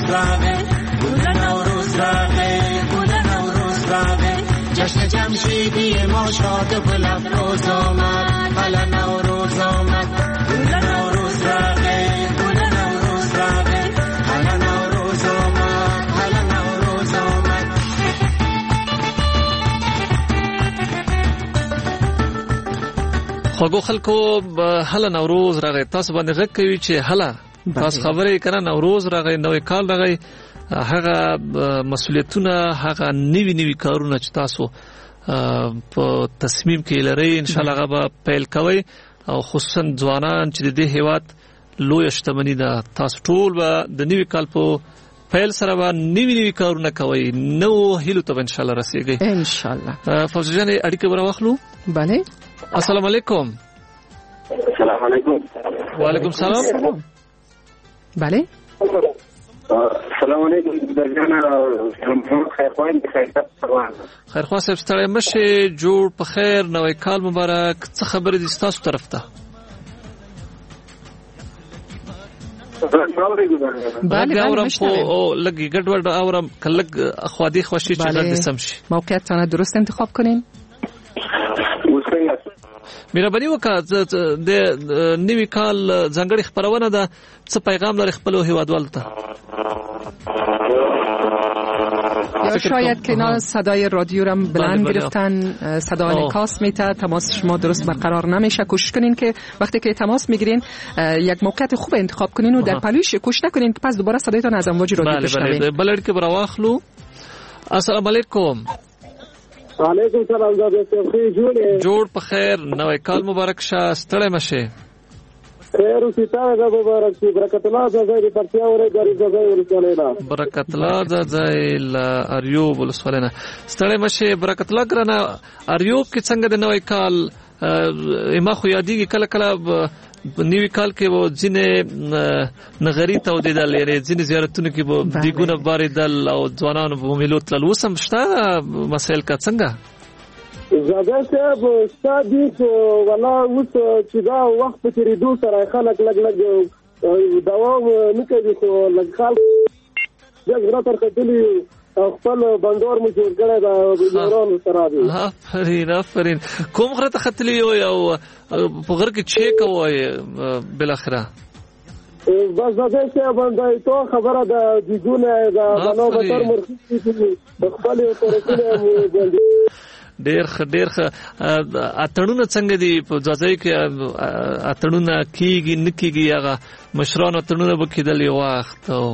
راغه گل نوروز راغه گل نوروز راغه جشن جمشیدی ما شاد و گل افروز آمد حالا نوروز آمد گل نوروز راغه گل نوروز راغه حالا نوروز آمد حالا نوروز آمد. خوږو خلکو هله نوروز راغی. تاسو باندې غږ کوي چې هله تاسو خبرې کنه نوروز راغی نوې کال راغی هغه مسؤلیتونه هغه نوی کارونه چې تاسو په تصمیم کې لري ان شاء الله هغه به پیل کوي او خصوصا ځوانان چې د دې هیواد لوی شتمنی ده تاسو ټول به د نوی کال په پیل سره به نوی کارونه کوي نو هیلو ته ان شاء الله رسیږي ان شاء الله. فوزي جان اړیکه ورواخلو. بله السلام علیکم. السلام علیکم. وعلیکم السلام. بله السلام علیکم درجانا خیرخوان خیرخوان صاحب ستړی مشه جوړ په خیر نوې کال مبارک. څه خبرې دي تاسو طرف ته؟ بله اورم او لګي ګډوډ اورم کلګ اخوادي خوشي چې غږ سم شي. موقعیتونه درست انتخاب کنین. مهرباني وکړه د نوی کال ځانګړي خبرونه ده څه پیغام لري خپل هیوادوالو ته؟ یا شاید که اینا صدای رادیو را بلند گرفتن صدا انعکاس میته تماس شما درست برقرار نمیشه. کوشش کنین که وقتی که تماس میگیرین یک موقعیت خوب انتخاب کنین و در پلوش کوشش نکنین که پس دوباره صدایتون از امواج رادیو بشنوین. بله که براواخلو. السلام علیکم. وعلیکم السلام جوړ په خیر نوې کال مبارک شه ستړی مشه. خیر او ستاره مبارک شي. برکت الله زای پرتیا وره غری زای ورسولینا. برکت الله زای لا اریوب ولسولینا ستړی مشه. برکت الله ګرانه اریوب کې څنګه د نوې کال ما خو یادېږي کله نیوی کال کې و ځینې نغری ته ودیدل یعنی ځینې زیارتونو کې و دیګونه باریدل او ځوانانو په ملو تلل. اوس هم شته مسایل کا څنګه؟ زګر صاحب ستادي ولا اوس چې دا وخت په تیریدو سره خلک لګ دوام نه کوي خو لګ خلک دغه تر کتلی خپل بندور مو جوړ کړی دا یورانو سره دی. آفرین کوم غره ته ختلی یو په غره کې چیک وای بل اخره بس دا څه باندې تو خبره ده دیګونه دا بنو بتر مرخصي خپل ترکونه ډېر اتړونه څنګه دي په ځای کې اتړونه کیږي نکیږي هغه مشرانو اتړونه وکیدل یو وخت او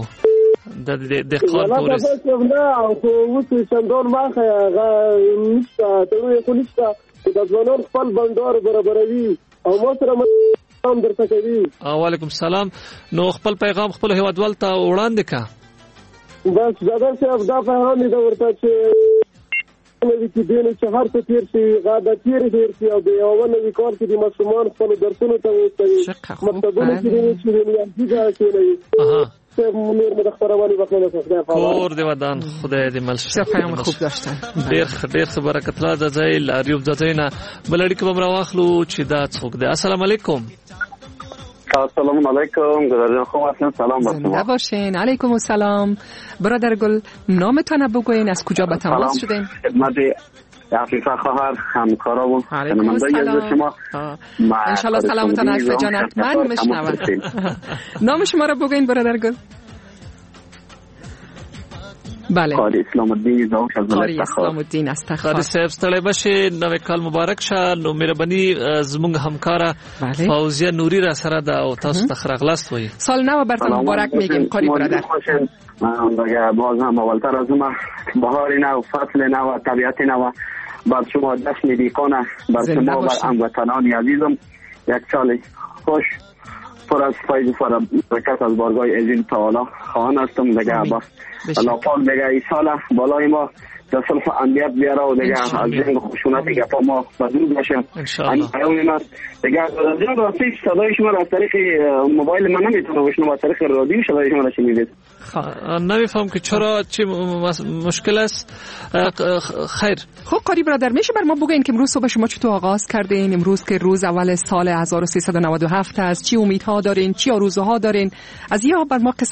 د قان پولیس نه او اوس څنګه ماخه نشته ته یو نشته د ځوانانو خپل بندور برابروي او مو سره هم درته کوي. وعلیکم السلام. نو خپل پیغام خپل هیوادوال ته وړاندې کا. بس دا څه دا پیغام دی ورته چې نوې کې دینه چې هر څه تیر شي غاده تیر شي او د یو نوې کار کې د مسلمان خپل درسونه ته وستوي مطلبونه کې چې یې کوي مونږ مدخرهوالي وکړه کور دی ودان خدای دې مل شه. پیغام خوب داشتن. ډېر برکت الله زای لاریوب زاینا بلړی کې بمرا واخلو چې دا څوک دی. السلام علیکم. السلام علیکم گرازان خوب هستین. سلام زنده باشین. علیکم السلام. برادر گل نامتان بگوین از کجا به تماس شدین؟ خدمت عفیفه خواهر همکارا و شنونده شما انشالله سلامتان عفیفه جان حتما مشنون. نام شما را بگوین برادر گل. بله قاری اسلام الدین قاری اسلام الدین استخار. قاری صاحب ستړی بشه نوې کال مبارک شه. نو مهرباني زموږ همکاره فوزیه نوری را سره ده او تاسو ته خراغلاست وایي. سال نو برتون مبارک میگیم قاری برادر. دیگه باز هم اولتر از ما بهار نو فصل نو طبیعت نو بر شما جشن بیکانه بر شما بر هموطنان عزیزم یک سال خوش پر از فیض و برکت از بارگاه عزیز تعالی خواهان هستم. دیگه بس الله پاک دیگه این سال بالای ما در صلح امنیت بیاره و دیگه از جنگ خشونت دیگه تا ما بدون باشه. این پیام ما دیگه از جنگ راستی صدای شما از طریق موبایل من نمیتونه بشنوم از طریق رادیو صدای شما را شنیدید. نمیفهم که چرا چی مشکل است. خیر خب قاری برادر میشه بر ما بگین که امروز صبح شما چطور آغاز کردین؟ امروز که روز اول سال 1397 است چی امیدها دارین؟ چی آرزوها دارین؟ از یا بر ما قصه کنین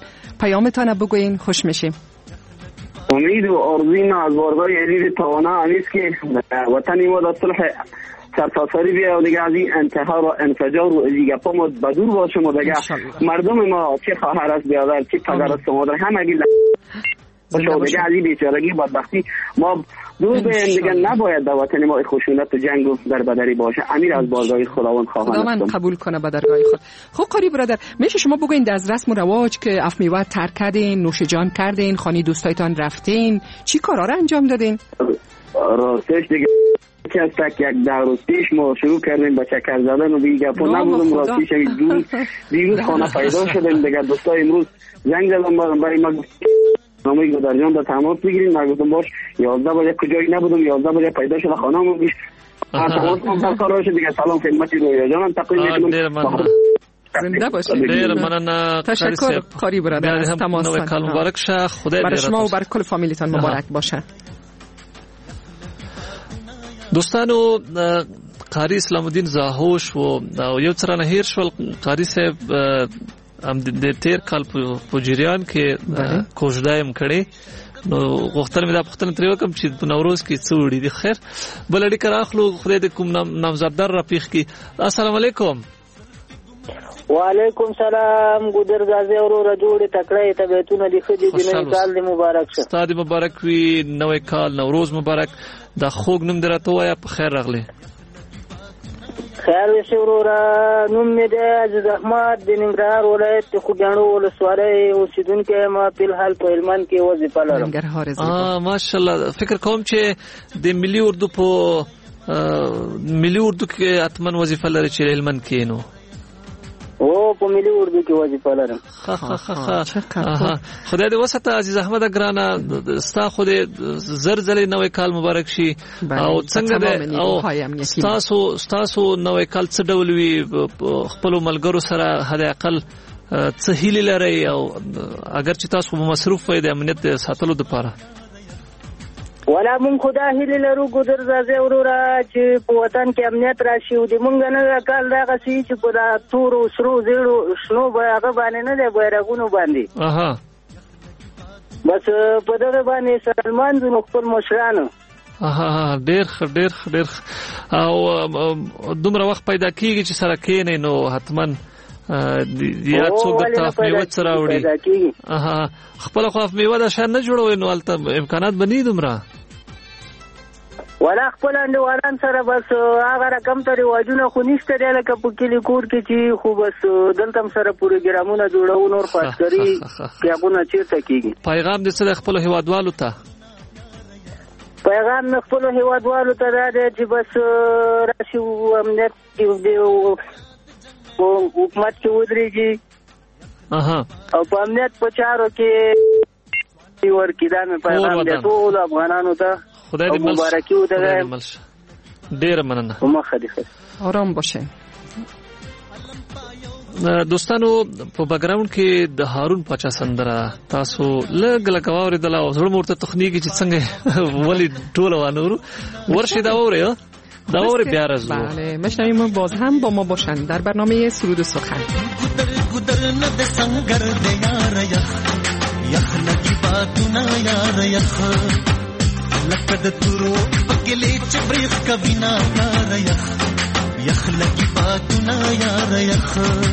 پیامتان بگوین خوش میشیم. امید و آرزوی ما از بارگاه عزیز توانا همیست که وطن ما در صلح سرتاسری بیا و دیگه از این انتحار و انفجار و دیگه پا ما بدور باشم و دیگه مردم ما چه خواهر است بیادر چه پدر است مادر همه گیل باشه و دیگه از این بیچارگی بدبختی ما دور به دیگه نباید در وطن ما خشونت و جنگ و دربدری باشه. امیر از بارگاه خداوند خواهان خداوند قبول کنه به درگاه خود. خب قاری برادر میشه شما بگوین از رسم و رواج که اف میوه ترک کردین، نوش جان کردین، خانه دوستایتان رفتین، چی کارا را انجام دادین؟ راستش دیگه که از تک یک 10 روز پیش ما شروع کردیم با چکر زدن و دیگه پا نبودم راستش دیروز خانه پیدا شدیم دیگه دوستای امروز زنگ زدم برای ما نامه گذرجان در تماس بگیریم. من گفتم باش 11 بجه کجایی نبودم 11 بجه پیدا شده خانه‌مون پیش تماس کنم کارا شد دیگه. سلام خدمت رویا جانم تقدیم می‌کنم. زنده باشید. ډیر مننه. تشکر قاری برادر از تماس. نو کال مبارک شه. خدای برای شما و برای کل فامیلیتان مبارک باشه. دوستانو قاری اسلام الدین زاهوش و یو څرانه هیر شول قاری صاحب ام د تیر کال په جریان کې کوژدایم کړي نو غوښتل مې دا پوښتنه ترې وکم چې په نوروز کې څه وړي دي. خیر بل اړیکه راخلو خدای دې کوم نامزددار رافیق کی. السلام علیکم. وعلیکم سلام. ګودر غازی اورو جوړې تکړه ته بیتونه دي خدي دې نوې کال دې مبارک شه. ستاسو مبارک وي نوې کال نوروز مبارک. دا خوږ نوم درته وایا په خیر راغلی. خیر وشه ورورا نوم مې دی عزیز احمد د ننګرهار ولایت خوګانو ولسوالۍ اوسیدونکی ما په الحال په هلمند کې وظیفه لرم. ماشاءالله. فکر کوم چې د ملي اردو کې اتمن وظیفه لري چې هلمند کې نو او په ملي اردو کې وظیفه لرم. خدای دې وساته عزیز احمد ګرانه ستا خو دې زر زلې نوې کال مبارک شي. او څنګه دې او ستاسو نوې کال څه ډول وي خپل ملګرو سره حد اقل څه هیله لري او اگر چې تاسو په مصروف وای د امنیت ساتلو لپاره ولا مون خدا هیله لرو ګذر زازه ورورا چې په وطن کې امنیت راشي او د مونږ نه کال دا غسي چې په دا تور او سرو زیړو شنو هغه باندې نه دی بیرغونو باندې بس په دغه باندې سلمان زموږ خپل مشرانو ډېر او دومره وخت پیدا کیږي چې سره کېنې نو حتماً یا څوک د تاف میوه سره وړي. خپل خو میوه د شان نه جوړوي نو البته امکانات بنې دومره ولا خپل اندوالان سره بس هغه رقم ته رواجونه خو نشته دی لکه په کلی کور کې چې خو بس دلته هم سره پروګرامونه جوړو نور خاصکري کېغونه چیرته کیږي. پیغام دې سره خپل هیوادوالو ته پیغام نه خپل هیوادوالو ته دا دی چې بس راشي امنیت کې حکومت کې ودرېږي او په امنیت په چارو کې ورکې دا مې پیغام دی ټول افغانانو ته. خدای دې مبارکي ودرېږي. ډېره مننه. مخه دې آرام باشه. دوستانو په بیکګراوند کې د هارون پاچا سندره تاسو لږ واورېدل او زړه مورته تخنیکی چې څنګه ولی ټول وانورو ورشي دا وره داور بیارزو. بله مشنویم باز هم با ما باشن در برنامه سرود و سخن. گدر ند سنگر ده یار یخ یخ لگی باتونا یار یخ لکد تورو پگلی چبریخ کبینا یار یخ یخ لگی باتونا یار یخ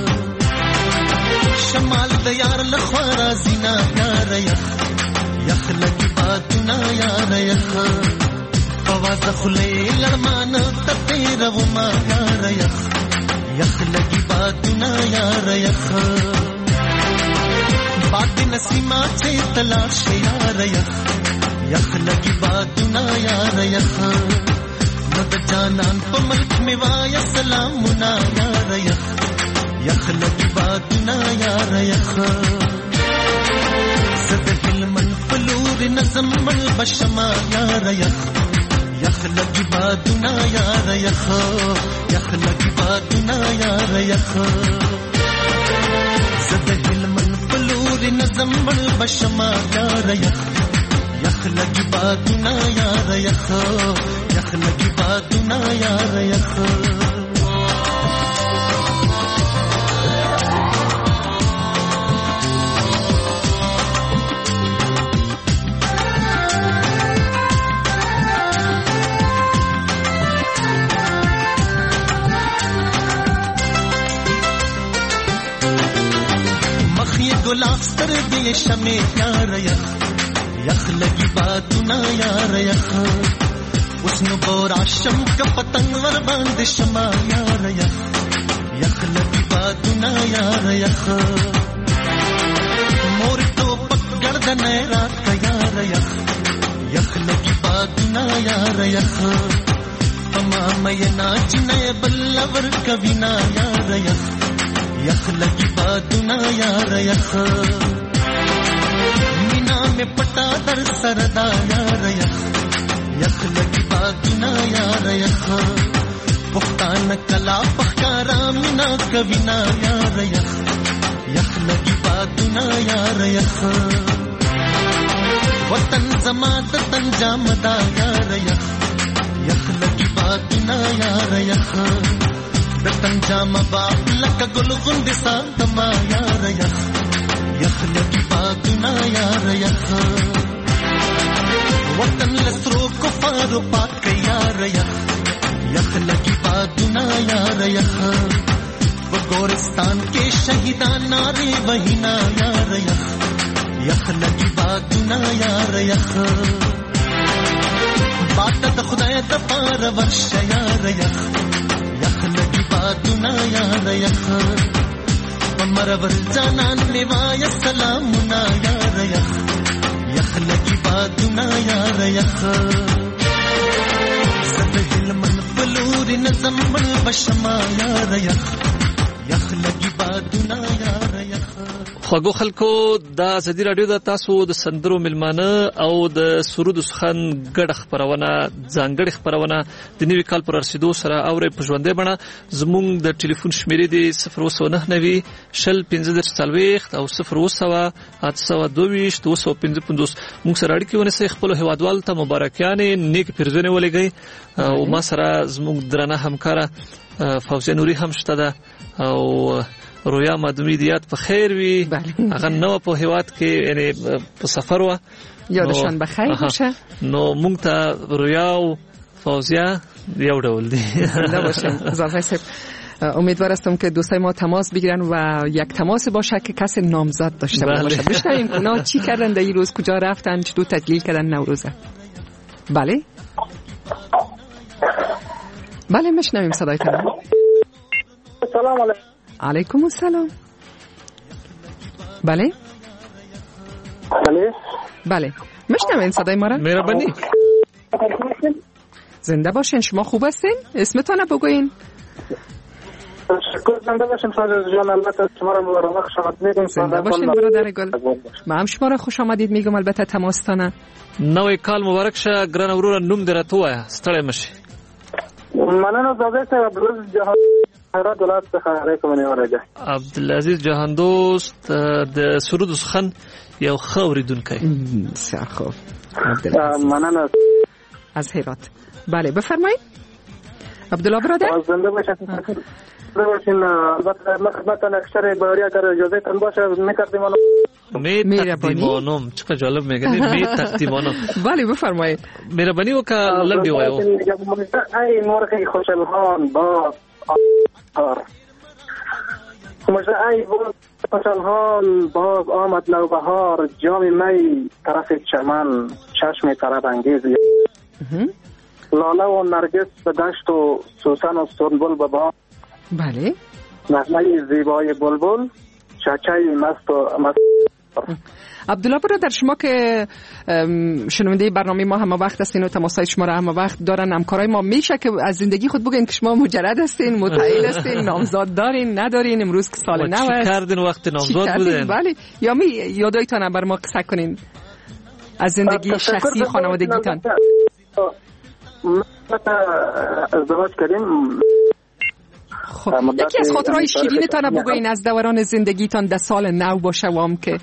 شمال ده یار لخوارا زینا یار یخ یخ لگی باتونا یار یخ आवाज खुले लड़मान तेरा वो यार यख यख लगी बात ना यार यख बात नसीमा से तलाश यार यख यख लगी बात ना यार यख नद जानन तो मल्क में वाया सलाम ना यार यख यख लगी बात ना यार यख सद हिलमन फलूर नज़म मल बशमा यार यख यख लगी बातुना यार यख यख लगी बातुना यार यख सद हिलमन फलूर नज़म मल बशमा यार यख यख लगी बातुना यार यख यख लगी बातुना यार यख سترګې شمې یار یخ یخ لګي بادونه یار یخ اوس نو بوراشم که پتنګ ور باندې شما یار یخ یخ لګي بادونه یار یخ مور ټوپک ګردن رات یار یخ یخ لګي بادونه یار یخ پما مې ناچنه بلور کبینا یار یخ یخ لګي بادونه یار یخ مینا میں پټا در سردا یار یخ یخ لګي بادونه یار یخ پښتان کلا پخکارا مینا کبینا یار یخ یخ لګي بادونه یار یخ وطن زما د تنجام دا یار یخ یخ لګي بادونه یار یخ د تنجام باب لکه ګل غوند ساتما یار یخ یخ لګي بادونه یار یخ وطن لسرو کفار پاک یار یخ یخ لګي بادونه یار یخ گورستان کے شہیدان نارے وہینا یار یخ یخ لگی بادونه یار یخ باد د خدای د پار ورش یار یخ یخ لگی بادونه یار یخ مرور جانان نیوای سلامونه یار یخ یخ لگی بادونه یار یخ سبهل من بلور نظم بل بشما یار یخ یخ لګي بادونه یار یخ. خوږو خلکو دا ازادي رادیو د تاسو د سندرو ملمانه او د سرود سخن ګډ خبرونه ځانګړي خبرونه د نوي کال پر رسیدو سره اوري په ژوندې بڼه زموږ د ټلیفون شمیرې دی 099 شل 1540 او 010 822 موږ سره اړیکې ونیسئ خپل هیوادوال ته مبارکیانې نیک پیرزونه ولګي او ما سره زموږ درنه همکاره فوزیه نوري هم شته ده او رویا مادومی دیات په خیر وي هغه نو په هیواد کې یعنی په سفر و یادشان به خیر باشه نو مونږ ته رویا او فوزیه یو ډول دي زنده باشین زاده صاحب امیدوار هستم که دوستای ما تماس بگیرن و یک تماس باشه که کسی نامزد داشته باشه بشنویم اونا چی کردن در این روز کجا رفتن چطور تجلیل کردن نوروزه بله بله میشنویم صدایتون سلام علیکم علیکم السلام بله بله میشنوین صدای ما را مهربانی زنده باشین شما خوب هستین اسمتون رو بگوین زنده باشین فاضل جان البته شما را مبارک خوش آمد میگم زنده باشین برادر گل ما هم شما را خوش آمدید میگم البته تماستانه نوی کال مبارک شه ګران وروره نوم دې راته وایه ستړی مشي مننه زاده صاحب عبدالعزیز جهان هرات ولایت څخه علیکم نیولې عبدالعزیز جهان دوست د سرود سخن یو ښه اورېدونکی بسیار خوب مننه از هرات بله بفرمایید عبدالله برادر زنده باشین البته خدمت اکثر باریا اگر اجازه تن باشه می تقدیمانم چقدر جالب میگه می تقدیمانم بله بفرمایید مهربانی وکړه لنډی وایو ای مرغ خوشحال با ای خوشحال باز آمد نوبهار جام می طرف چمن چشم طرب انگیز لاله و نرگس به دشت و سوسن و سنبل به باد بله نغمه زیبای بلبل چکه مست و عبدالله برادر شما که شنونده برنامه ما همه وقت هستین و تماسای شما را همه وقت دارن همکارای ما میشه که از زندگی خود بگین که شما مجرد هستین متعهل هستین نامزاد دارین ندارین امروز که سال نو است چی کردین وقت نامزاد بودین بله یا یادایتان بر ما قصه کنین از زندگی شخصی خانوادگیتان ازدواج کردیم خب یکی از خاطرهای شیرینتان بگوین از دوران زندگیتان در سال نو باشه وام که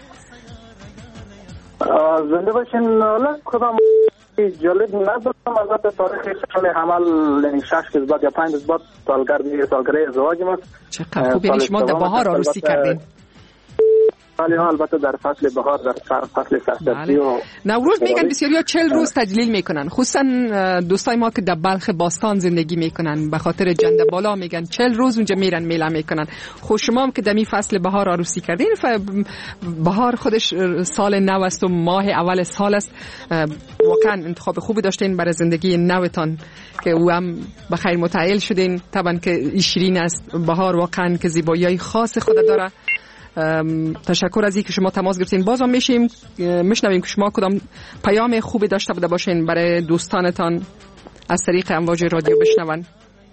زنده باشین خودم جالب ندارم البته تاریخ سال حمل 6 روز بعد یا 5 روز بعد سالگرد سالگرد ازدواج ما چقدر خوب یعنی شما در بهار عروسی کردین ولی البته در فصل بهار، در فصل سرسبزی و نوروز میگن بسیاریا 40 روز تجلیل میکنن، خصوصا دوستای ما که در بلخ باستان زندگی میکنن به خاطر جنده بالا میگن 40 روز اونجا میرن میله میکنن. خب شما هم که دمی فصل بهار عروسی کردین، بهار خودش سال نو است و ماه اول سال است، واقعا انتخاب خوبی داشتین برای زندگی نوتان که او هم بخیر متعهل شدین. طبعا که شیرین است بهار، واقعا که زیبایی خاص خود داره. تشکر از اینکه شما تماس گرفتین. باز هم میشنویم که شما کدام پیام خوبی داشته بوده باشین برای دوستانتان از طریق امواج رادیو بشنون.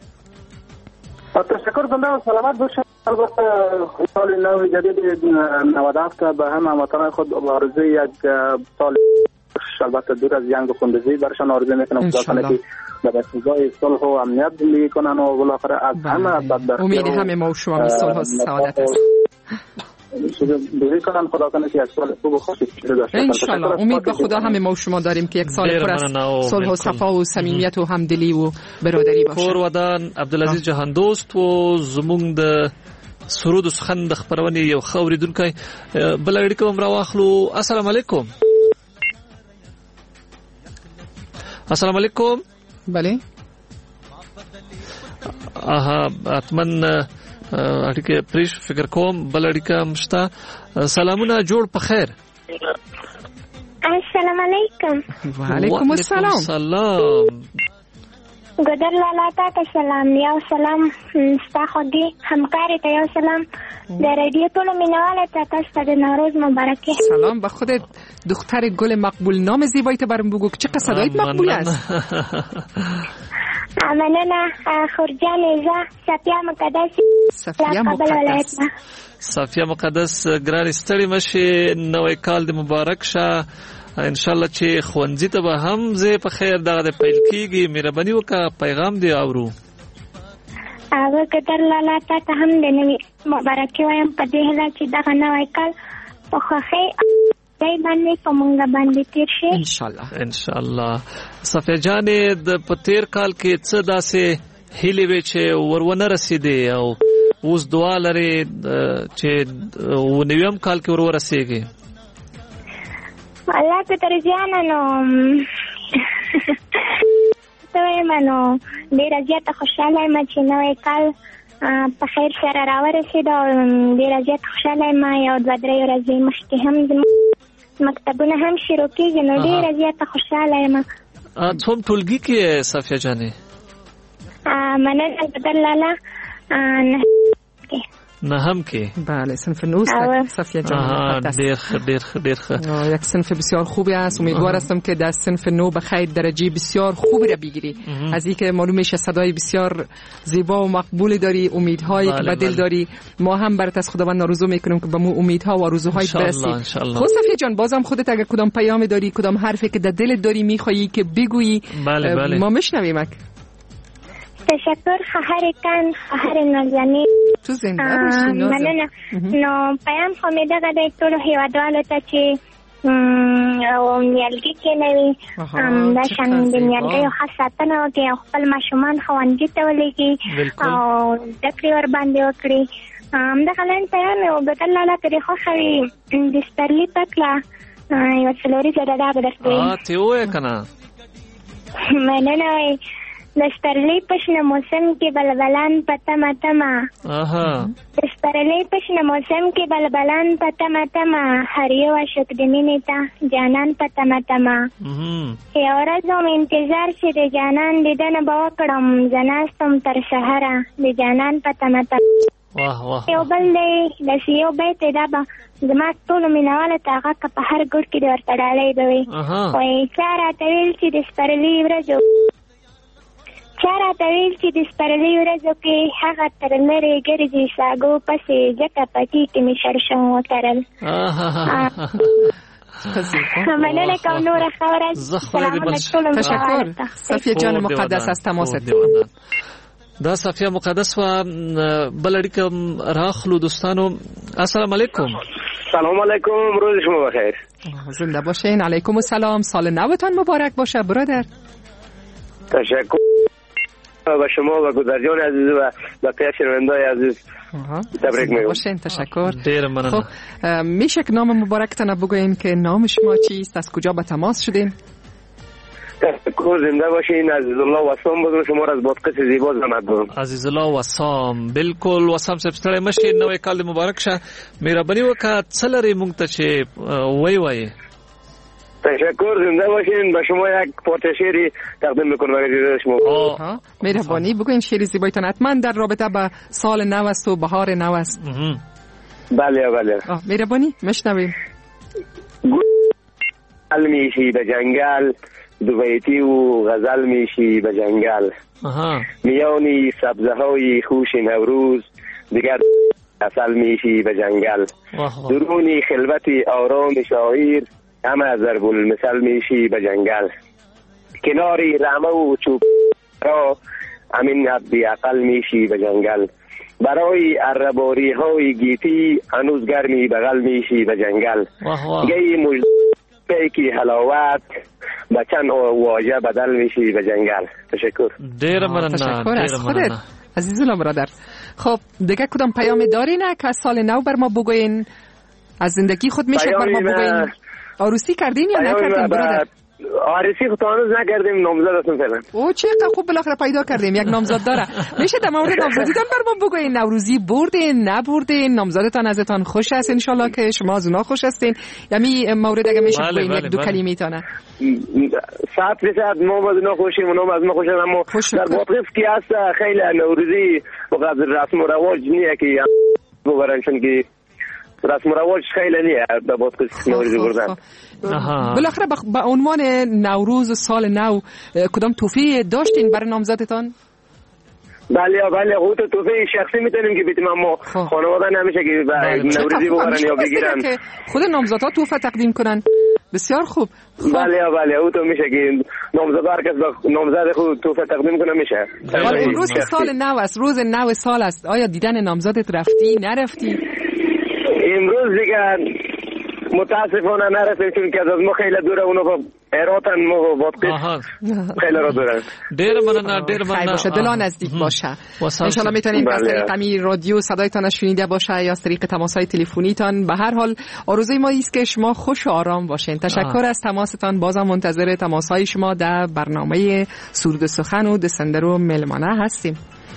تشکر بنده و سلامت باشین. البته سال نو جدید 97 به همه هموطنان خود آرزوی یک سال البته دور از جنگ و خونریزی برشان آرزو میکنم خدا کنه که در فضای صلح و امنیت زندگی کنن و بالاخره از همه بدبختی امید همه ما و شما صلح و سعادت است. دوری کنن خدا کنه که یک سال خوب و خوشی داشته باشیم ان شاء الله. امید به خدا همه ما و شما داریم که یک سال پر از صلح و صفا و صمیمیت و همدلی و برادری باشه. کور ودان عبدالعزیز جهان دوست و زمونږ د سرود و سخن د خبرونې یو ښه اورېدونکی بله اړیکه هم راواخلو. السلام علیکم. السلام علیکم. بله حتما اړیکه پریش فکر کوم بل اړیکه هم شته. سلامونه جوړ په خیر. السلام علیکم. وعلیکم السلام. سلام. ګدر لالا ته سلام. یو سلام ستا خوږې همکارې ته یو سلام. د رادیو ټولو مینهوالو ته تاسو ته د نوروز مبارکي. سلام به خودت دختر گل مقبول. نام زیبایی تو برام بگو که چقدر صدایت مقبول است. مننه. خورجان ایزا صفیه مقدس. صفیه مقدس. صفیه مقدس ګران ستړي مشه. نوې کال دې مبارک شه. ان شاء الله چې خوندې ته به هم زه په خیر دغه پیل کیږي. مهرباني وکړه پیغام دی اورو. هغه ګدر لالا ته هم د نوې مبارکي وایم په دې هیله چې دغه نوی کال په خوښۍ دای باندې په مونږ باندې تیر شي ان شاء الله. ان شاء الله. صفیه جانې د په تیر کال کې څه داسې هیلې وې چې ورونه رسیدې او اوس دعا لري چې و نویم کال کې ورسیږي. الله که تر زیانه نو ته وایم نو ډېره زیاته خوشحاله یم چې نوی کال په خیر سره راورسېد او ډېره زیاته خوشحاله یم. یو دوه درې ورځې مخکې هم مکتبونه هم شروع کېږي نو ډېره زیاته خوشحاله یم. څوم ټولګي کې صفیه جانې؟ مننه ګدر لالا. نهم کې. بله صنف نوست صفیه جان. ډېر ښه. یک صنف بسیار خوبی است. امیدوار هستم که در صنف نو به خیر درجه بسیار خوبی را بگیری. از اینکه معلوم میشه صدای بسیار زیبا و مقبولی داری، امیدهایی که به دل داری. ما هم برات از خداوند آرزو میکنیم که به مو امیدها و آرزوهای برسی. خب صفیه جان بازم خودت اگه کدام پیامی داری، کدام حرفی که در دلت داری میخوایی که بگویی ما میشنویمک. تشکر خواهر کن، خواهر نازنین. تو زنده باشی نازن. مننه. نو پیام خو می دغه د ټولو هیوادوالو ته چې نیالګي کېنوي دا شان د نیالګیو ښه ساتنه وکړي او خپل ماشومان ښوونځي ته ولېږي او زده کړې ورباندې وکړي. همدغه لاین پیام یې ګدر لالا که دې خوښه وي د سپرلي پکله یوه څلوریزه ډډه به درته ویم. ته یې ووایه که نه. مننه. دسترلی پشن موسم کی بلبلان پتما تما. دسترلی پشن موسم کی بلبلان پتما تما. هریو عشق دمینی تا جانان پتما تما. یو ورځ مې انتظار چې د جانان دیدنه به وکړم زناستم تر سهره د جانان پتما تما. یو بل دی داسې یو بیت دی دا به زما ټولو مینهوالو ته هغه که په هر ګوټ کې د ورته ډالۍ به وي. وایي چا راته ویل چې د سپرلي ورځو د سپرلي ورځو کې هغه تر لرې ګرځي ساګو پسې ځکه پټي کې مې شړشم وکرل. مننه کوم نوره ښه ورځ. سلامونه ټولو مینهوالو ته. صفیه جان مقدس از تماست. دا صفیه مقدس و بل اړیکه راخلو دوستانو. السلام علیکم. سلام علیکم. روز شما بخیر. زنده باشین. علیکم السلام. سال نوتان مبارک باشه برادر. تشکر. و شما و گذرجان عزیز و بقیه شنونده‌های عزیز تبریک میگم. باشین، تشکر. ډیر مننه. خب میشه که نام مبارکتان بگوین که نام شما چیست، از کجا به تماس شدین؟ تشکر، زنده باشین. عزیزالله وسام بودم، شما را از بادقس زیبا زحمت بودم. عزیزالله وسام، بالکل وسام صاحب ستړی مشه، نوې کال مبارک شه. مهرباني وکړه څه لري مونږ ته چې وایي. تشکر، زنده باشین. به شما یک پارچه شعری تقدیم میکنم اگر شما مهربانی بگوین شعر زیبایتان حتما در رابطه با سال نو است و بهار نو است. بله بله. مهربانی میشنویم. غزل میشی به جنگل، دویتی و غزل میشی به جنگل. میانی سبزه های خوش نوروز، دیگر اصل میشی به جنگل. درونی خلوتی آرام شاعر، همه ضرب المثل میشی به جنگل. کناری رمه و چوب را امین عبدی عقل میشی به جنگل. برای عرباری های گیتی هنوز گرمی بغل میشی به جنگل. گی مجده کی حلاوت بچن واژه بدل میشی به جنگل. تشکر. دیر مننه. تشکر از خودت عزیزم برادر. خب دیگه کدام پیامی داری نه که سال نو بر ما بگوین؟ از زندگی خود میشه بر ما بگوین؟ عروسی کردین یا نکردین برادر؟ عروسی خود هنوز نکردیم، نامزد هستم فعلا. او چقدر خوب بالاخره پیدا کردیم یک نامزد داره. میشه در مورد نامزدیتان بر ما بگوین؟ نوروزی بردین نبردین؟ نامزدتان ازتان خوش است ان شاء الله که شما از اونها خوش هستین؟ یعنی مورد اگه میشه بگوین یک دو کلمه تانه. ساعت به ساعت ما از اونها خوشیم، اونها از ما خوشن، اما در بادغیس کی هست خیلی نوروزی وقت رسم و رواج نیه که ببرن، چون که رسم و رواج خیلی نیه در بادغیس نوروزی بردن. بالاخره با عنوان نوروز و سال نو کدام توفیق داشتین برای نامزدتان؟ بله خود توفیق شخصی میتونیم که بیتیم، اما خانواده نمیشه که نوروزی ببرن یا بگیرن. که خود نامزدها توفیق تقدیم کنن. بسیار خوب. بله او تو میشه که نامزد هر کس نامزد خود توفیق تقدیم کنه میشه. امروز سال نو است، روز نو سال است. آیا دیدن نامزدت رفتی نرفتی؟ امروز دیگه متاسفانه نرسیم، چون که از ما خیلی دوره، اونا با هراتن، ما با بادغیس خیلی را دوره. دیر مننه. باشه دلا نزدیک باشه. انشالله میتونید از طریق امی رادیو صدایتان شنیده باشه یا از طریق تماس‌های تلفنیتان. به هر حال آرزوی ما است که شما خوش و آرام باشین. تشکر از تماستان. بازم منتظر تماس‌های شما در برنامه سرود سخن و دسندر و ملمانه هستیم.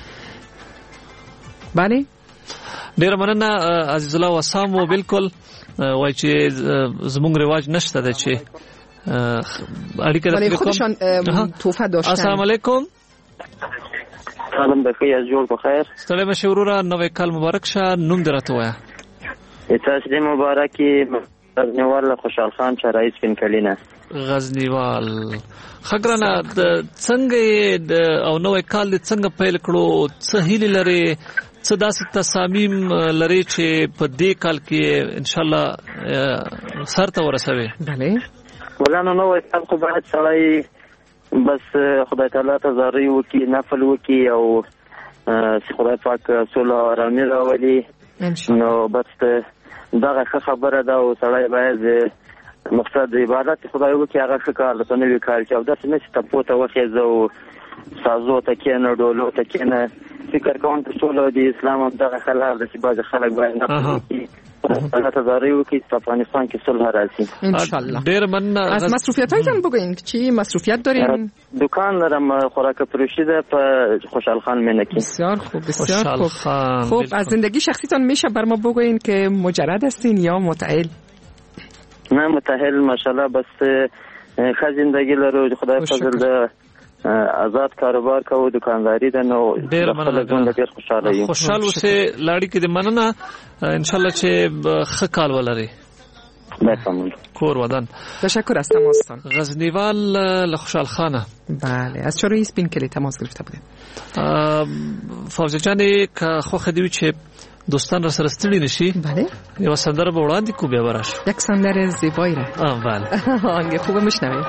بله ډیر مننه عزیزالله وسام. و بالکل وای چې زموږ رواج نشته ده چې اړیکه د خودشان توفه داشتن. السلام علیکم. سلام بخیر، از جوړ بخیر. ستړی مشه وروره، نوې کال مبارک شه. نوم دې راته وایه. تاسو دې مبارکي. غزنیوال خوشحال خان چرای سپین کلینه. غزنیوال خګرانه څنګه او نوې کال دې څنګه پیل کړو؟ څه هیلې لري؟ څه داسې تصامیم لري چې په دې کال کې ان شاء الله سر ته ورسوي؟ بله ولانه نوې کال خو باید سړی بس خدای تعالی ته زاری وکړي، نفل وکړي او خدای پاک صلح او آرامي راولي. نو بس دغه ښه خبره ده او سړی باید مقصد عبادت خدای وکړي، هغه ښه کار ده، نوی کار چې او داسې نه چې تپو ته وخېږه او سازو ته کښېنه، ډولو ته کښېنه. فکر کوم چې ټول د اسلام هم دغه خلک د چې بعضې خلک باید نفل وکړي، الله ته زاری وکړي په افغانستان کې صلح راځي انشاءالله. ډېر مننه. از مصروفیت‌هایتان بگوین چی مصروفیت دارین؟ دکان دارم، خوراک فروشی ده په خوشحال خان مینکی. بسیار خوب بسیار خوب. خب از زندگی شخصیتان میشه بر ما بگوین که مجرد هستین یا متعهل؟ نه متعهل ماشاءالله، بس ښه زندگی لرو، خدای فضل ده، آزاد کاروبار کوو، دکانداری ده. نو ډېر مننه. ډېر خوشاله یم. خوشحال اوسې. لاړې کې دې مننه. ان شاء الله چې ښه کال ولري. کور ودان. تشکر از تماستان. غزنیوال لخوشحال خانه. بله از چرایی سپین کلی تماس گرفته بودیم. فوزی جانی که خوښ دی چې دوستان را سره ستړي نشي. بله یو سندره به وړاندې کو بیا براش. یک سندره زیبایی را. بله آهنگ خوبه میشنویم.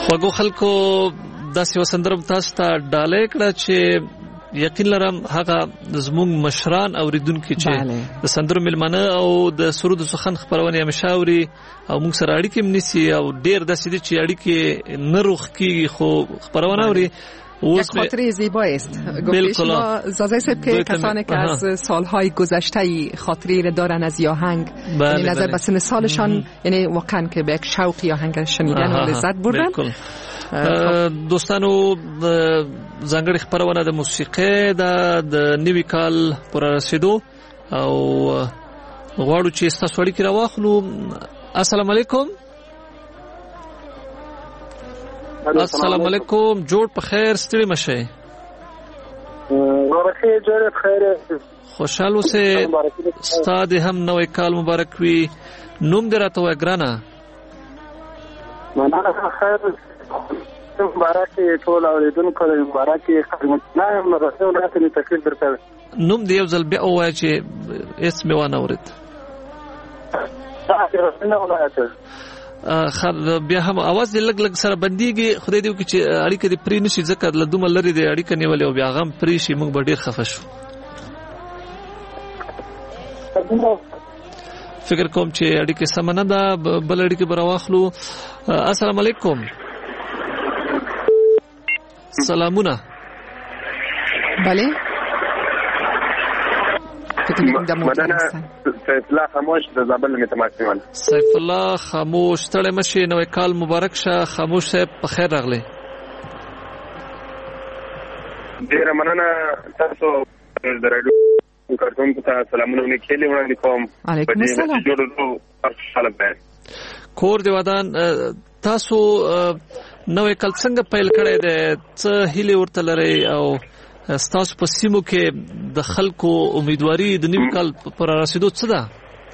خوږو خلکو داسې وسندرم تاسو ته ډالۍ کړه چې یقین لرم هغه زموږ مشران اوریدونکو چې د سندرو ملمنه او د سرود سخن خبرونه همیشه اوري او موږ سره اړیکې منسي او ډیر داسې دي چې اړیکې نه روخ کیږي خو خبرونه اوري. یک خاطره زیبا است. گفته شما زازای صاحب که کسانی که از سالهای گذشته خاطری را دارن از یاهنگ، یعنی نظر به سن سالشان، یعنی واقعا که به یک شوق یاهنگ شنیدن و لذت بردن. دوستانو ځانګړي خبرونه د موسیقۍ د نوي کال پر رسیدو او غواړو چې تاسو اړیکې راواخلو. السلام علیکم. السلام علیکم. جوړ په خیر، ستړي مشه. ورخه جوړ په خیر. خوشاله اوسه. ستاد هم نوې کال مبارک وي. نوم دې راته وای ګرانه. مننه. خیر مبارک ټول اوریدونکو ته مبارک خدمتونه هم رسول راته تکلیف درته. نوم دې یو ځل بیا وای چې اسم وانه اورید. بیا هم आवाज دې لګ سره بنديږي. خدای دې وکړي چې اړیکه دې پرې نشي ځکه له دومره لري دې اړیکه نیولې او بیا غم پرې شي موږ به ډیر خفه شو. فکر کوم چې اړیکه سم نه ده، بل اړیکه به راواخلو. السلام علیکم. سلامونه. بله مدنه سیف الله خاموش د زابل می تماس نیول. سیف الله خاموش تړه مشي نوې کال مبارک شه. خاموش صاحب په خیر راغلی. ډیر مننه تاسو د رادیو کارکونکو ته سلامونه وکړي وړاندې کوم. علیکم السلام. کور دی ودان تاسو نوې کال څنګه پیل کړی دی؟ څه هیله ورته لري او ستاسو په سیمو کې د خلکو امیدواري د نوي کال پر رسیدو څه ده؟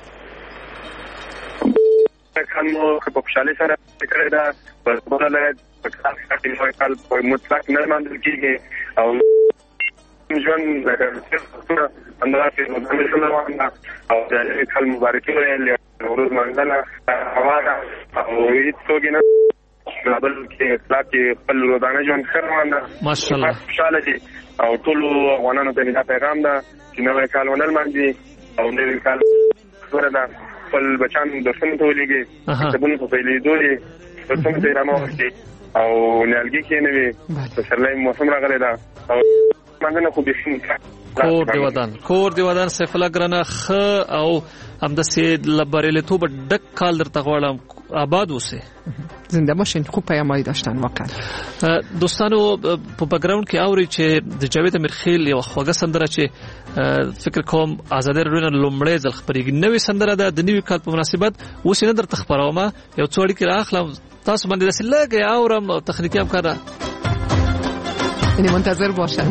کانو په خوشاله سره کړی دا په بل لای په کال کې نوې کال په مطلق نه مانځل کیږي او ژوند لکه اندازې مدنه او د کال مبارکي ولې ورځ منځنه هوا او هیڅ نه بل کې اطلاع کې خپل روزانه ژوند خروانه ماشاءالله خوشاله دي او ټول افغانانو ته دا پیغام ده چې نوې کال ونل مانځي او نوې کال ورته خپل بچان د څنګه ولېږي چې بونه په پیلېدو دي څنګه ته راموږي او نلګي کې نوې سرلای موسم راغلی دا او مننه خو به کور دی ودان سیف الله ګرانه خ او همداسې لبرېله تو ډک کال درته غواړم آباد اوسه. زنده باشین. خوب پیامایی داشتن واقعا. دوستانو په بګراوند کې اوري چې د جاوید امیرخیل یو خوږه سندره چې فکر کوم آزادۍ رونه لومړی ځل خبرېږي. نوې سندره ده د نوي کال په مناسبت. اوس نه درته خبروم یو څو اړیکې راخلم تاسو باندې داسې لږه اورم او تخنیکی هم کار یعنی منتظر باشن.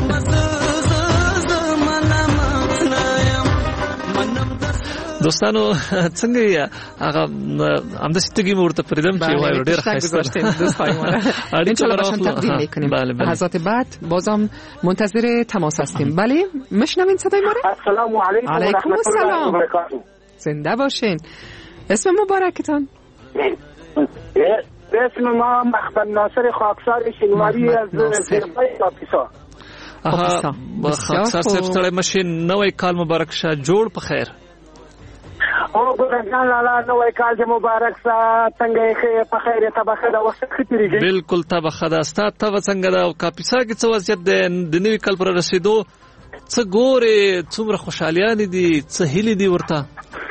دوستانو څنګه یې هغه همداسې تګي ورته پریدم چې وای ډېر خسته انشالله باشن تقدیم میکنیم. لحظات بعد بازم منتظر تماس هستیم. بله میشنوین صدای ما رو؟ السلام علیکم. علیکم السلام. زنده باشین. اسم مبارکتان؟ اسم ما محمد ناصر خاکسار شینواری از زیربای کاپیسا. خاکسار صاحب ستړی مشین نوې کال مبارک شه. جوړ په خیر. او ګورګان لاله نوې کال دې مبارک سه. څنګه په خیر ته بخدا وخت خطرېږي؟ بالکل ته بخدا ستا ته څنګه دا کاپیسا کې څه وضعیت ده د نوې کال پر رسیدو؟ څه ګوره څومره خوشالیان دي څه هیلې دي ورته؟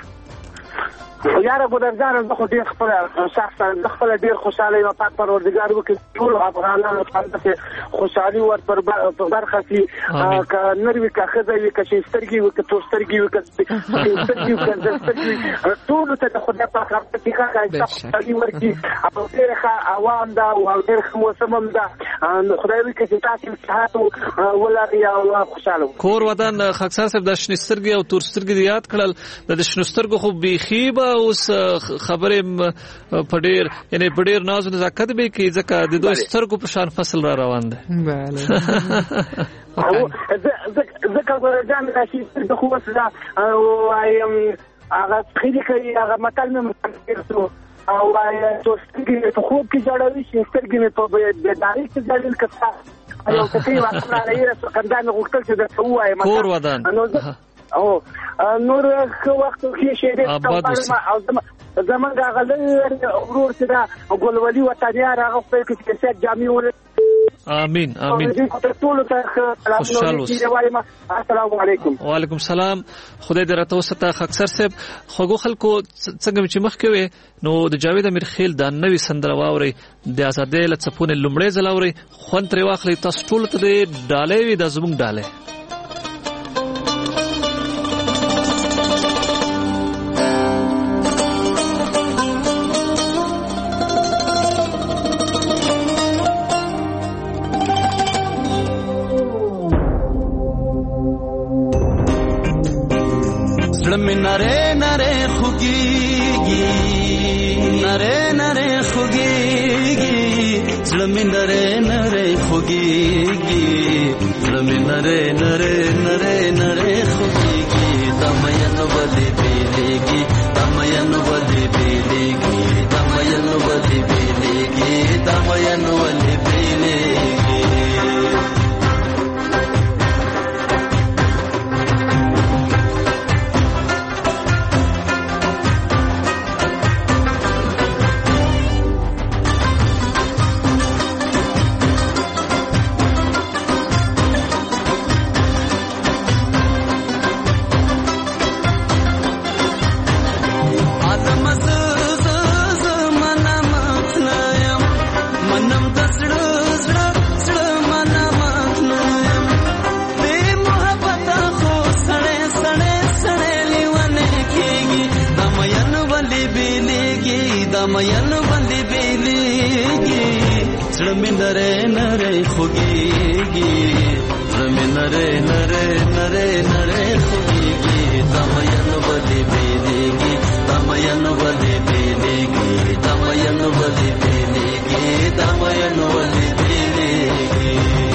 یاره ګورګان خو ډېر خپل شخصا خپل ډېر خوشاله یم. پاک پروردګار وکړي ټول افغانانو ته خوشالي ور پر برخه شي. ک نروي کا خزه وي ک شسترګي وي ک توسترګي وي ک شسترګي وي ک دسترګي ټول ته خدای پاک راځي کا خوشالي ورکړي. او ډېر عوام دا او ډېر موسم دا خدای وکړي چې تاسو صحت ولري او خوشاله. کور ودان خاکسار صاحب د شنسترګي او تورسترګي یاد کړل. د شنسترګو خو بيخيبه اوس خبرې په ډېر یعنی په ډېر ناز او نزاکت به کې ځکه د دوه سترګو په شان فصل را روان دی. بله او ځکه ګورګان راشي د خو وسه او هغه خېلي کوي هغه متل مې متل او سترګې په خوب کې جوړوي چې سترګې مې په بیدارۍ کې جوړېل کړه یو څه کوي وخت راځي چې خندان غوښتل چې د څه وایم کور ودان او نور وخت کې شه دې او زمونږ غلې ورور چې دا ګلولي وطنيار هغه په کې چې جامع ور امين امين السلام علیکم وعلیکم السلام خدای دې راته وسته اکثر صاحب خوګو خلکو څنګه چې مخ کوي نو د جاوید امیر خیل د نوې سندره واوري د آزادۍ لڅپونه لومړی ځلاوري خون تر واخلي تاسو ټول ته ډالې وي د زموږ ډالې नरे नरे खुगीगी नरे नरे खुगीगी ज़लमी नरे नरे खुगीगी ज़लमी नरे नरे नरे नरे खुगीगी दमयन वली बेलेगी दमयन वली बेलेगी दमयन वली बेलेगी दमयन वली बेलेगी दमयन वली बेलेगी ज़लमी नरे नरे खुगीगी ज़लमी नरे नरे नरे नरे खुगीगी दमयन वली बेलेगी दमयन वली बेलेगी दमयन वली बेलेगी दमयन वली बेलेगी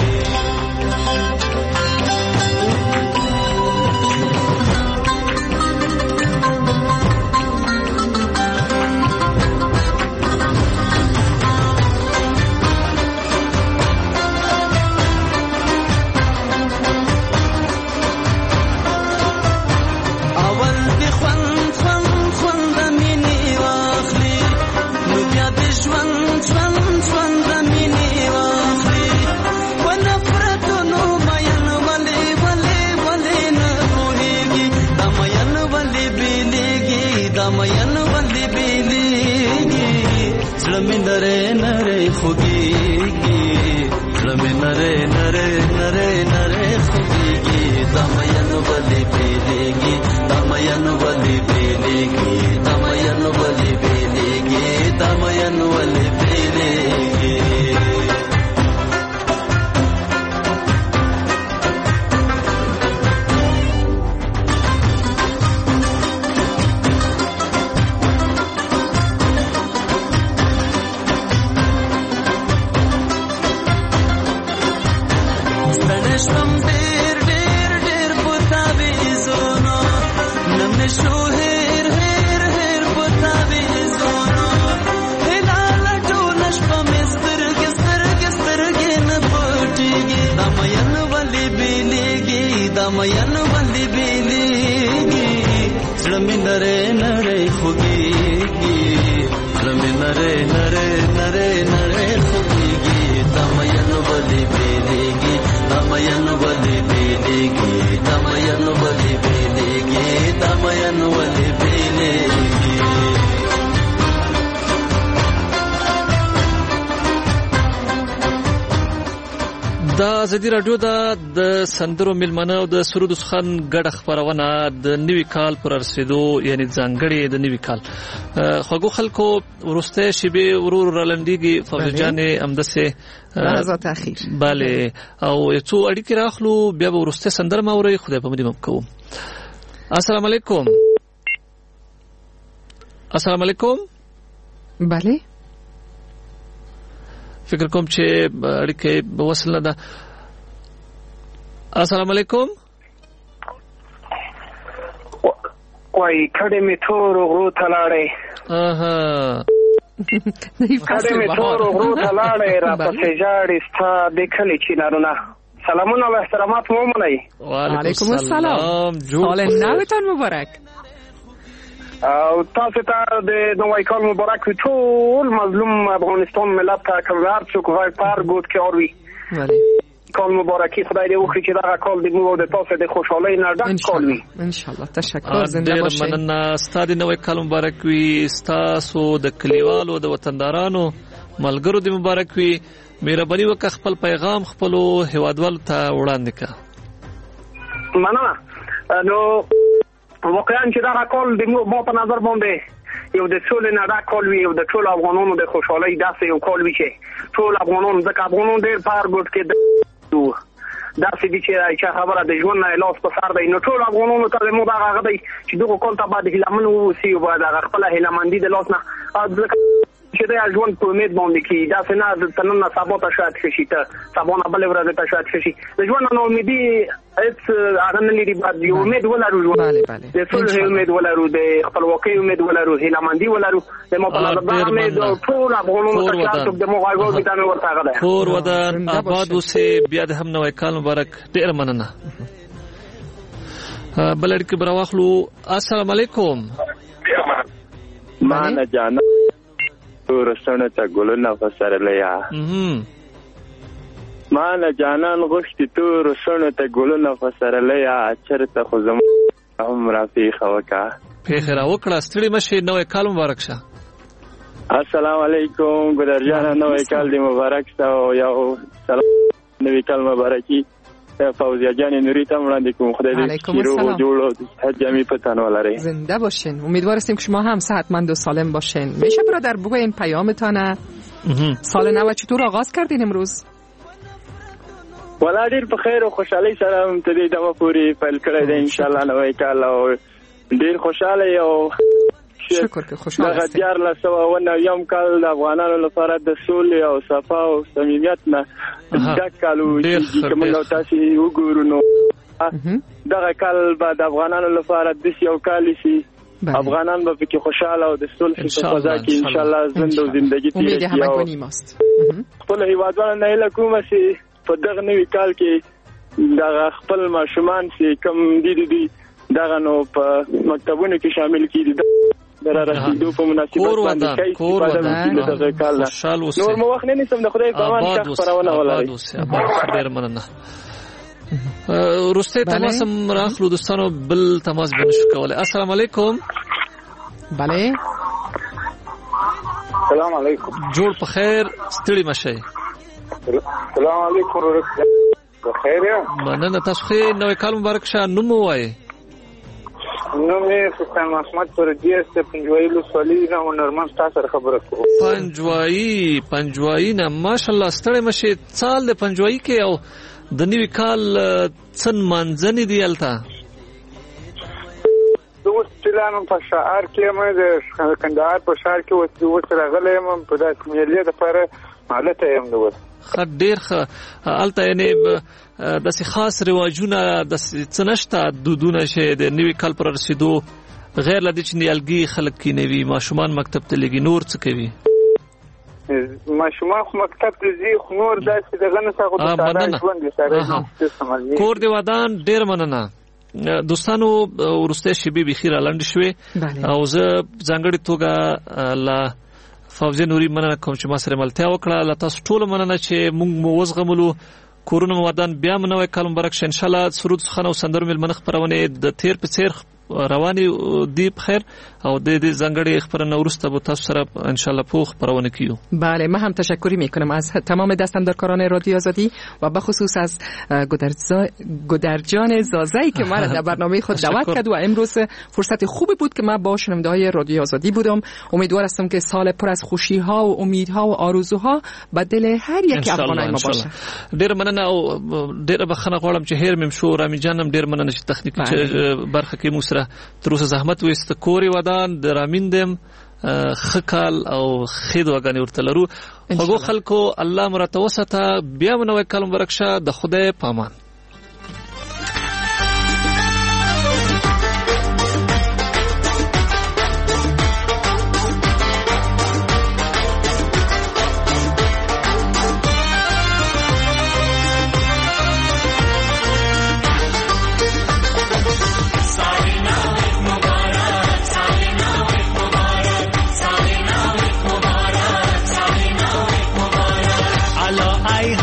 दमयन वली बेलेगी ज़लमी नरे नरे खुगीगी ज़लमी नरे नरे नरे नरे खुगीगी दमयन वली बेलेगी दमयन वली बेलेगी दमयन वली बेलेगी दमयन वली बेलेगी दमयन वली बेलेगी ज़लमी नरे नरे खुगीगी ज़लमी नरे नरे नरे नरे खुगीगी दमयन वली बेलेगी दमयन वली बेलेगी दमयन वली बेलेगी दमयन वली बेलेगी د ازادي رادیو د سندرو ملمنه او د سرود خان ګډ خبرونه د نوي کال پر رسیدو یعنی ځانګړي د نوي کال خوګو خلکو ورسته شیبه ورور رلندېږي فوز جان امدسه لحظات اخیر bale او څو اړیکې راخلو بیا ورسته سندر ما اوري خدای په مدي مکو السلام علیکم السلام علیکم bale فکر کوم چې اړیکې وصل نه ده السلام علیکم وای کډه می تور غرو تلاړې فصل بهار غرو ته لاړې را پسې ژاړې ستا د کلي چینارونه. سلامونه و احترامات مو ومنئ. وعلیکم السلام. سال نوتان مبارک. او تاسو ته د نوی کال مبارک وي ټول مظلوم افغانستان ملت ته که هر څوک غږ پر ګوت کې اور وي. کال مبارکي خدای دې وکړي چې دغه کال د موږ او د تاسو د خوشحالۍ نه ډک کال وي ان شاء الله. تشکر. زنده باشئ. ډېر مننه. ستاسو د نوی کال مبارک وي. ستاسو د کلیوالو د وطندارانو ملګرو د مبارک وي. مهرباني وکړه خپل پیغام خپلو هیوادوالو ته وړاندې کړه. مننه. نو واقعا چې دغه کال د ما په نظر باندې یو د ټول نه دا کال وی یو د ټول افغانانو د خوشحالۍ داسې یو کال وی چې ټول افغانانو ځکه افغانانو ډېر پار ګډ کې داسې دي چې خبره د ژوند نه لاس په سر دی. نو ټول افغانانو ته مو دا هغه دی چې دغه کال ته باید هیلمن ووسي او باید هغه خپله هیلمندي د لاس نه چې د ژوند په امید باندې کې داسې نه د تنن نه سبا ته شاید شي ته سبا نه بلې ورځ ته شاید شي د ژوند نه امیدي هیڅ هغه نه لري. باید یو امید ولرو ژوند د صلح امید ولرو د خپلواکۍ امید ولرو هیلمندي ولرو د مو په نظر دا امید ټول افغانانو ته شاید د مو غوږو دې ته ورته هغه ده. کور ودان آباد اوسې. بیا د هم نوی کال مبارک. ډېر مننه. بل اړیکې به راواخلو. السلام علیکم. مانه جانا رسونه ته ګلونه فسرلیا. مانه جانان غوښتي تو رسونه ته ګلونه فسرلیا چرته خو زم هم رافیخه وکا پیخه را وکړه. ستړي مشه. نوې کال مبارک شه. السلام علیکم ګدرجان. نوې کال دی مبارک شه. یو سلام نوې کال مبارکي فوزیه جان نوری ته وړاندې کوم. خدای دې کیرو جوړو حجمی پتن ولري. زنده باشین. امیدوار هستیم که شما هم صحتمند و سالم باشین. میشه برادر بگوین پیامتان سال نو چطور آغاز کردین امروز؟ ولا ډیر په خیر او خوشحالي سره متدي دمه پوری پیل کړی دی ان شاء الله. نوې کال او ډیر خوشاله یو شکر که خوشحال هستید. دیار لسو و نویم کال د افغانانو لپاره د سولې او صفا او صمیمیت نه ډک کال و چې موږ تاسو وګورو. نو دغه کال به د افغانانو لپاره د یو کال شي. افغانان به کې خوشاله او د صلح په فضا کې ان شاء الله زنده او ژوندۍ تیرې امید همگانی ماست. خپل هیوادوالو نه هیله کوم چې په دغه نوي کال کې دغه خپل ماشومان چې کم دي دغه نو په مکتبونو کې شامل کړي. در رسیدو په مناسبت باندې کور ودان نور مو وخت نه نسم د خدای په امان ښه خبرونه ولري. ډیر مننه. روسته تماس راخلو دوستانو. بل تماس بنشو کوله. السلام علیکم. بله السلام علیکم. جوړ په خیر. ستړي مشه. السلام علیکم. بخیر یم. مننه. تاسو خیر. نوې کال مبارک شه. نو مو وایي. نو مې سلطان محمد پردیس ته پنځوي لوسولي نه نورمال تاسو خبره کوم. پنځوي نه ماشاءالله. ستړي مشه. سال د پنځوي کې او د نوي کال څن منځنی دی الته. دوه چلانم په شهر کې مې د کندهار په شهر کې وڅ راغلی یم په داسې ملي لپاره حالت یم نو ډېر ښه الته یعنی داسې خاص رواجونه داسې څه نشته دودونه چې د نوي کال پر رسیدو غیر له دې چې نیالګي خلک کینوي ماشومان مکتب ته لګي نور څه کوي؟ ماشومان خو مکتب ته ځي خو نور داسې دغه نه څه کور دی ودان. ډېر مننه دوستانو. وروسته شیبې بخیر لاندې شوې او زه ځانګړې توګه لا فوزیه نوري مننه کوم چې ما سره ملتیا وکړه. له تاسو ټول مننه چې موږ مو وزغملو. کورونه مو ودان. بیا مو نوی کال مبارک شه. ان شاء الله سرود سخن او سندرو ملمنه خبرونه د تیر په څیر رواني دی بخیر او د دې ځنګړې خبرونه ورسته به تاسو سره ان شاء الله پوخ خبرونه کیو. بله من هم تشکری میکنم از تمام دستاندارکاران رادیو آزادی و به خصوص از گودرجان زازایی که ما را در برنامه خود دعوت کرد و امروز فرصت خوبی بود که من با شنونده‌های رادیو آزادی بودم. امیدوار هستم که سال پر از خوشی ها و امیدها و آرزوها به دل هر یک افغانای ما باشه. ډیر مننه او ډیر بخښنه غواړم چې هیر مم شو رامي جانم ډیر مننه چې تخنیکی برخه کې مو سره تر اوسه زحمت وست. کوري ودان د رامیندم خکال او خید وګانی ورته لرو. خو خلکو الله مرتوسته. بیا نوې کال مبارک شه. د خدای پامان.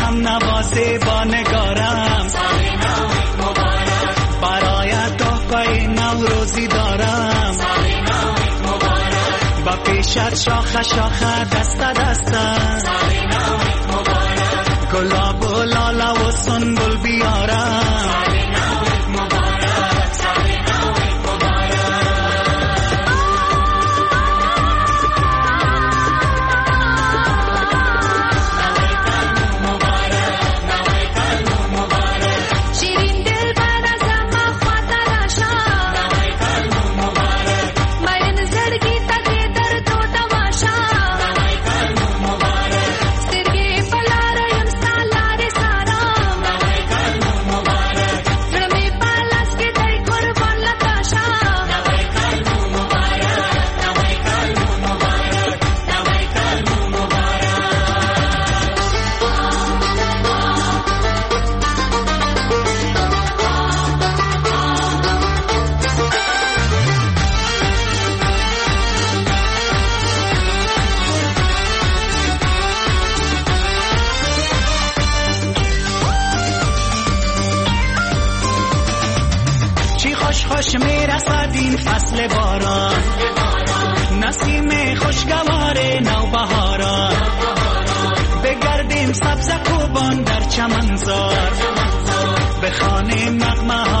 هم نوازه با نگارم برایت تحفه نوروزی دارم با پیشت شاخه شاخه دست دستم گلاب و لاله و سنبل بیارم خوش میرسد این فصل باران نسیم خوشگوار نوبهاران بگردیم سبز کوبان در چمنزار بخوانیم نغمه ها